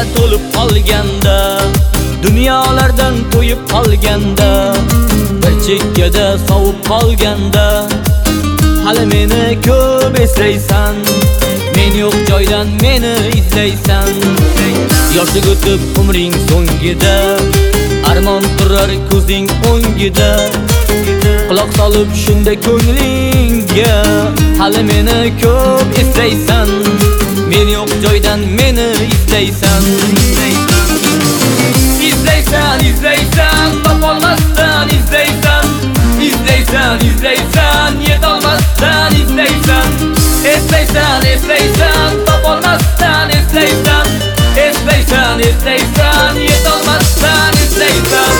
to'lib qolganda, dunyolardan to'yib qolganda, bir chekkada sovib qolganda, hali meni ko'p eslaysan, men yo'q joydan meni izlaysan. Yoshlik o'tib umring so'ngida, armon turar ko'zing o'ngida, quloq solib shunda ko'nglingga, hali meni ko'p eslaysan, men yo'q joydan meni izlaysan. İzleysen, izleysen, topolmazsan, izleysen, izleysen, izleysen, yetolmazsan, izleysen, esleysen, esleysen, topolmazsan, esleysen, esleysen, esleysen, yetolmazsan, izleysen.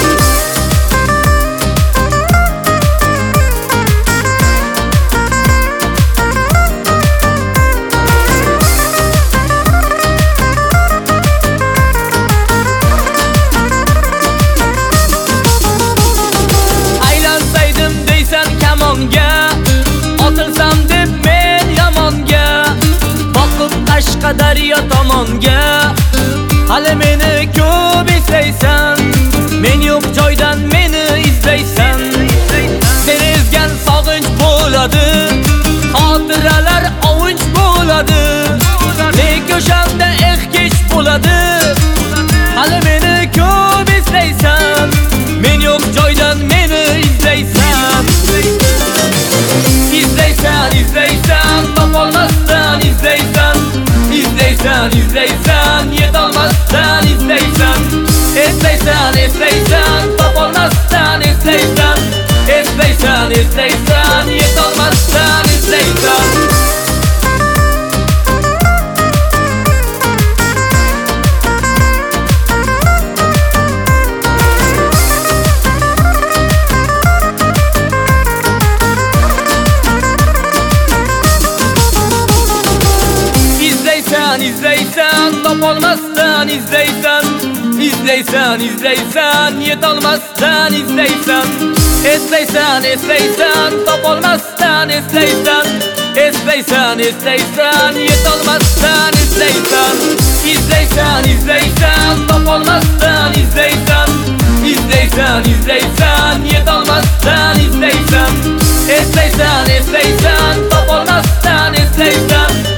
Otilsam deb men yomonga, boqib Qashqadaryo tomonga, hali meni ko'p eslaysan, men yo'q joydan meni izlaysan. Seni ezgan sog'inch bo'ladi, xotiralar ovunch bo'ladi, lekin o'shanda kech bo'ladi, hali meni ko'p eslaysan, men yo'q joydan meni izlaysan. İzleysen, izleysen, topolmazsan, izleysen, izleysen, izleysen, yetolmazsan, izleysen, esleysen, esleysen, topolmazsan, esleysen, esleysen, esleysen, yetolmazsan, izleysen. İzleysen, topolmazsan, izleysen, izleysen, izleysen, yetolmazsan, izleysen, esleysen, esleysen, topolmazsan, esleysen, esleysen, esleysen, yetolmazsan, izleysen. İzleysen, izleysen, topolmazsan, izleysen, izleysen, izleysen, yetolmazsan, izleysen, esleysen, esleysen, topolmazsan, esleysen,